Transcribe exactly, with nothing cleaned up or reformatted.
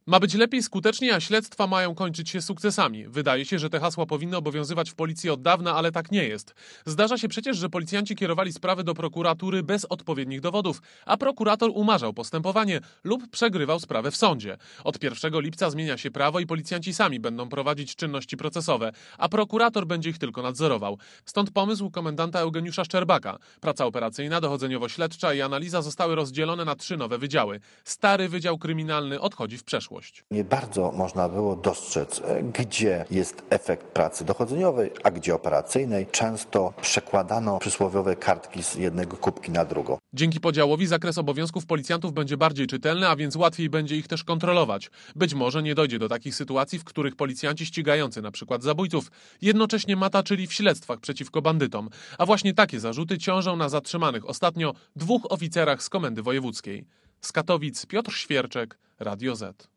Ma być lepiej, skuteczniej, a śledztwa mają kończyć się sukcesami. Wydaje się, że te hasła powinny obowiązywać w policji od dawna, ale tak nie jest. Zdarza się przecież, że policjanci kierowali sprawy do prokuratury bez odpowiednich dowodów, a prokurator umarzał postępowanie lub przegrywał sprawę w sądzie. Od pierwszego lipca zmienia się prawo i policjanci sami będą prowadzić czynności procesowe, a prokurator będzie ich tylko nadzorował. Stąd pomysł komendanta Eugeniusza Szczerbaka. Praca operacyjna, dochodzeniowo-śledcza i analiza zostały rozdzielone na trzy nowe wydziały. Stary Wydział Kryminalny odchodzi w przeszłość. Nie bardzo można było dostrzec, gdzie jest efekt pracy dochodzeniowej, a gdzie operacyjnej. Często przekładano przysłowiowe kartki z jednego kubki na drugą. Dzięki podziałowi zakres obowiązków policjantów będzie bardziej czytelny, a więc łatwiej będzie ich też kontrolować. Być może nie dojdzie do takich sytuacji, w których policjanci ścigający na przykład zabójców jednocześnie mataczyli w śledztwach przeciwko bandytom. A właśnie takie zarzuty ciążą na zatrzymanych ostatnio dwóch oficerach z Komendy Wojewódzkiej. Z Katowic Piotr Świerczek, Radio Z.